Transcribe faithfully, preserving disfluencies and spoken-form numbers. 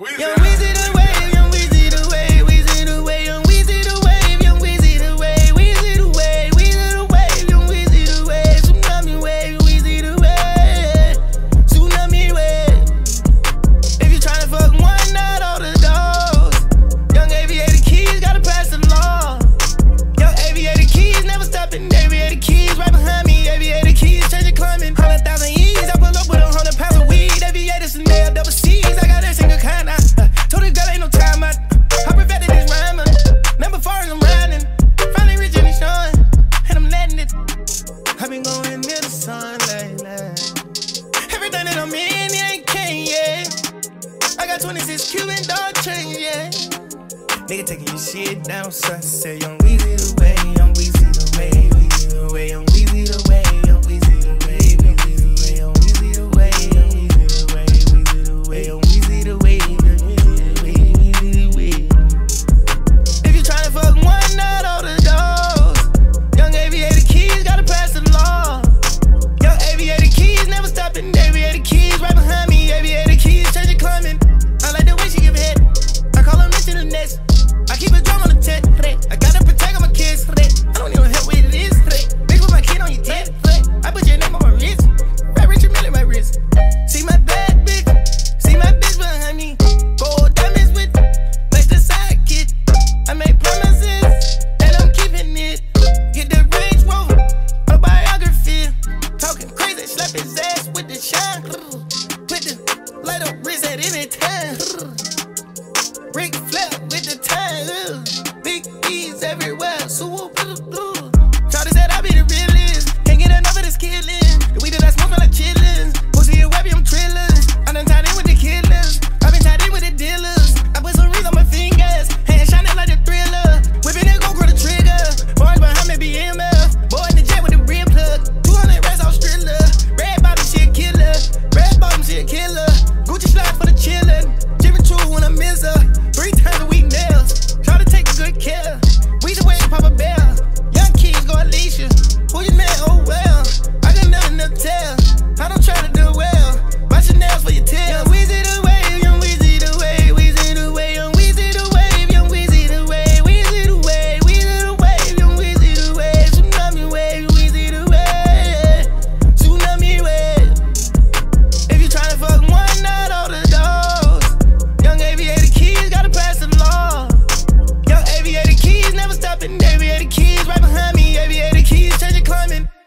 Young Weezy the wave, young Weezy the wave, Weezy the wave, young Weezy the wave, young Weezy the wave, Weezy the wave, Weezy the wave, young Weezy the wave, tsunami wave, Weezy the wave, tsunami wave. If you tryna fuck one night, all the doors. Young aviator keys, gotta pass the law. Young aviator keys, never stopping. Aviator keys, right behind me. Aviator keys, changing climbing. Hundred thousand E's, I pull up with a hundred pounds of weed. Aviators and nail double C's, I got every single kind. I uh, told the girl ain't no time. I, I perfected this rhyme. Number four and I'm riding. Finally reaching the shine, and I'm letting it. I've been going near the sun lately. Everything that I'm in, it ain't came yet. I got twenty-six Cuban dog chain, yeah. Nigga taking your shit down sunset. Young Weezy the way, young Weezy the way, Weezy the way, young Weezy the way, young Weezy the way, Weezy the way, young Weezy the way, young Weezy the way, Weezy the way, young Weezy the way, Weezy the way. If you tryna fuck one night, all the doors. Young aviator keys, gotta pass the law. Young aviator keys, never stopping. Aviator keys, right behind me. Aviator keys, changing climbing. I like the way she give head. I call her Mitch in the nest. I keep a drum on the tent. I gotta protect all my kids. I don't need no help with it is. Bitch, put my kid on your tent. I put your name on my wrist. Right, Richard Mille my wrist. See my bad bitch. See my bitch behind me. Gold diamonds with like the sidekick. I make promises and I'm keeping it. Get the Range Rover, autobiography. Talking crazy, slap his ass with the shine. Put the light up wrist at any time. Rick Flair with the time. Big E's everywhere. So whoop, whoop, whoop. Shawty said I be the realest. Can't get enough of this killing. The weed that I smoke feel like chillin'. Pussy and webby, I'm trillers. I done tied in with the killers. I been tied in with the dealers. I put some rings on my fingers. Hand shining like the Thriller. Whipping it, gon' grow the trigger. Boys behind me, B M F. Boy in the jet with the rear plug. two hundred racks off Striller. Red bottom, she a killer. Red bottom, she a killer. Gucci slides for the chillin'. Jimmy Choo when I miss her. Three times a week nails. Try to take good care. We the way to pop a bell. Young kids go Alicia. Who you met? Oh well. I got nothing to tell. I don't try to do well. Watch your nails for your tail. Young Weezy the wave, young Weezy the wave, Weezy the way, young Weezy the wave, young Weezy the way, Weezy the way, Weezy the wave, young Weezy the way, tsunami wave, Weezy the way, tsunami wave. If you tryna fuck one night, all the doors. Young aviator keys, gotta pass the law. Young aviator keys, never stopping. Aviator keys, right behind me.